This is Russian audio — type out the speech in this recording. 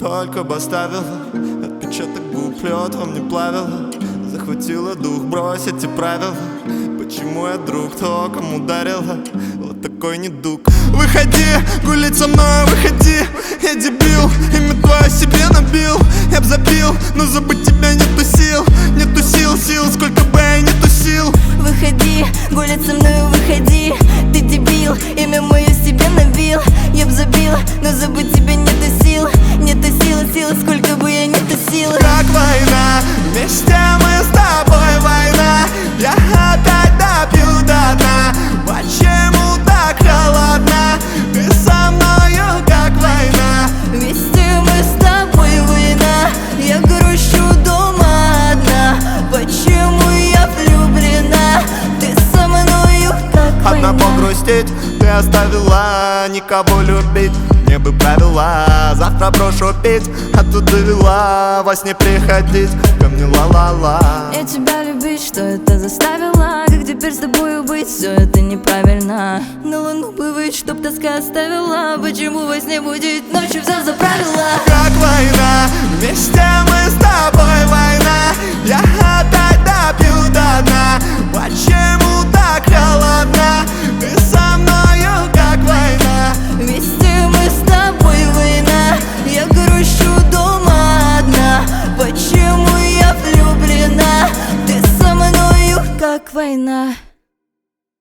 Только бы оставила отпечаток губ, лед во мне плавила. Захватила дух бросить эти правила. Почему я друг, то, кому дарила вот такой недуг. Выходи, гулять со мной, выходи. Я дебил, имя твое себе набил. Я б забил, но забыть тебя нету сил. Нету сил, сколько бы я не тусил. Выходи, гулять со мной, выходи. Ты дебил, имя мое себе набил. Я б забил, но забыть тебя нету сил. Нету сил, сколько бы я не тусил. Как война, вместе мы с тобой война. Я опять допью до дна. Почему так холодно? Ты со мною как война. Вместе мы с тобой война. Я грущу дома одна. Почему я влюблена? Ты со мною как война. Одна погрустить, ты оставила никого любить. Мне бы правила, завтра брошу пить, а тут довела во сне приходить ко мне ла-ла-ла. Я тебя любить, что это заставило? Как теперь с тобою быть? Все это неправильно. На луну бы выйти, чтоб тоска оставила. Почему во сне будет ночью все заправила? Как война, вместе